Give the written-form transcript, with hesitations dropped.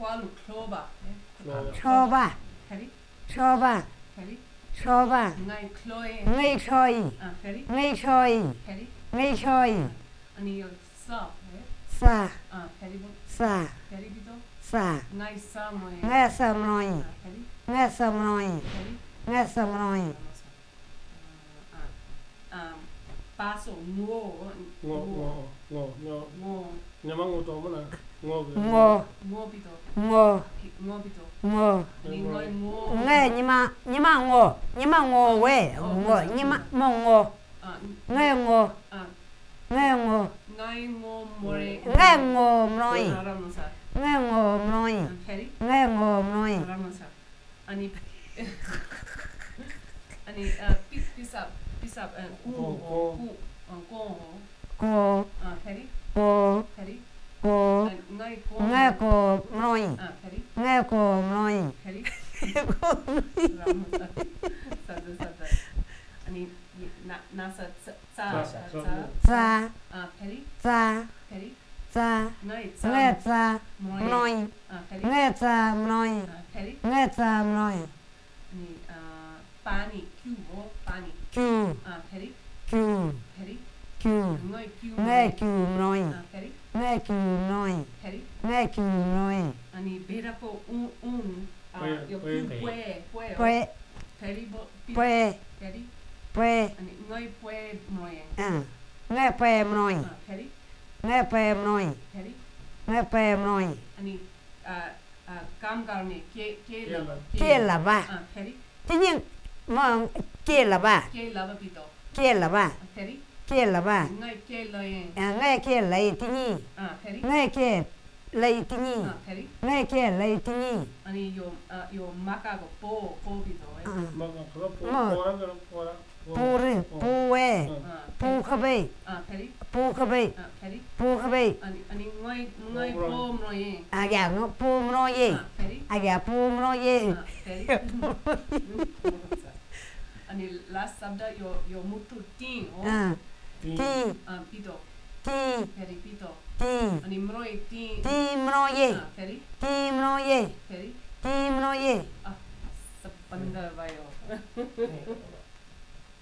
qualu cloba. Choba. Heri. Choba. Heri. Choba. Ngai cloe. Ngay choi. Heri. Ngay choi. Heri. Ngay choi. Ani yo sa. Sa. Heri bo. Sa. Heri bito. Sa. Ngai sa moi. Ngay sam noi. Heri. Ngay sam noi. Heri. Ngay sam noi. Paso ngo. Nyama ngo to mana ngo. Ngo bito. Ngo. Ngo bito. Ngo. Ani ngai ngo. Ngay nhima ngo. Nhima ngo we. Ngo nhima mo ngo. Ngay ngo. Ngay ngo. Ngai ngo more. Ngay ngo noi. Ramusa. Ngay ngo noi. Heri. Ngay ngo noi. Ramusa. Ani pisap Ko. Heri. Ko. Heri. Ko. Ngai Ngay ko noi. Heri. Ngay ko noi. Heri. Ramusa. Sada. Ani nasa Sa. Heri. Sa. Heri. Sa. Ngai Ngay sa. Noi. Heri. Ngay sa noi. Heri. Ngay sa noi. Ani pani Q pani. Q. Heri. Q. Heri. Q. Ngai Q. Ngay Q noi. Heri. Ngay Q noi. Heri. Ngay Q noi. Ani bera ko yo pue. Pue. Heri bo. Pue. Heri. Pue. Ani ngai pue moye. Ngay pue noi. Heri. Ngay pue noi. Heri. Ngay pue noi. Ani काम गर्ने Kia là ba. Heri. Thế nhưng mà kia là ba. Ke lava pito. Kia là ba. Heri. Kia là ba. Ngai ke loye. Ngay kia lấy tí nhi. Heri. Ngay kia lấy tí nhi. Heri. Ngay kia lấy tí nhi. Ani yo maka ko po pito. Pu ri. Pu we. Pu khá bê. Heri. Pu khá bê. Heri. Pu khá bê. Ani ngai po moye. Gà nó pu mro ye. Heri. Gà pu mro ye. Heri. Ani last sabda yo mutu ting Ti. pito. Ti. Heri pito. Ti. Ani mroi ting. Ti mro ye. Heri. Ti mro ye. Heri. Ti mro ye. Sabanda bayo.